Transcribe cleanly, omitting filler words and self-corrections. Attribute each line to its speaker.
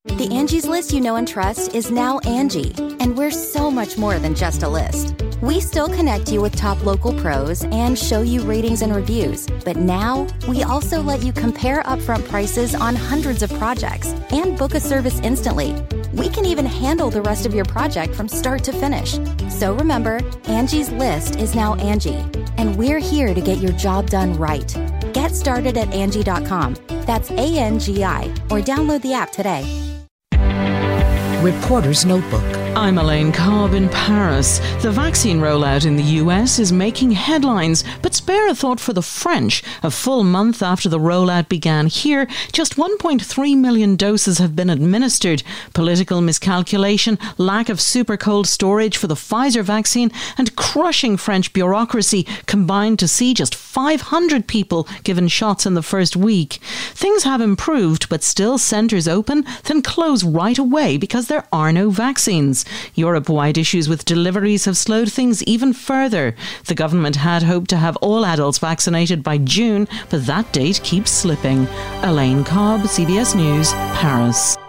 Speaker 1: The Angie's List you know and trust is now Angie, and we're so much more than just a list. We still connect you with top local pros and show you ratings and reviews, but now we also let you compare upfront prices on hundreds of projects and book a service instantly. We can even handle the rest of your project from start to finish. So remember, Angie's List is now Angie, and we're here to get your job done right. Get started at Angie.com. That's ANGI, or download the app today.
Speaker 2: Reporter's Notebook.
Speaker 3: I'm Elaine Cobb in Paris. The vaccine rollout in the US is making headlines, but spare a thought for the French. A full month after the rollout began here, just 1.3 million doses have been administered. Political miscalculation, lack of super cold storage for the Pfizer vaccine, and crushing French bureaucracy combined to see just 500 people given shots in the first week. Things have improved, but still centres open, then close right away because there are no vaccines. Europe-wide issues with deliveries have slowed things even further. The government had hoped to have all adults vaccinated by June, but that date keeps slipping. Elaine Cobb, CBS News, Paris.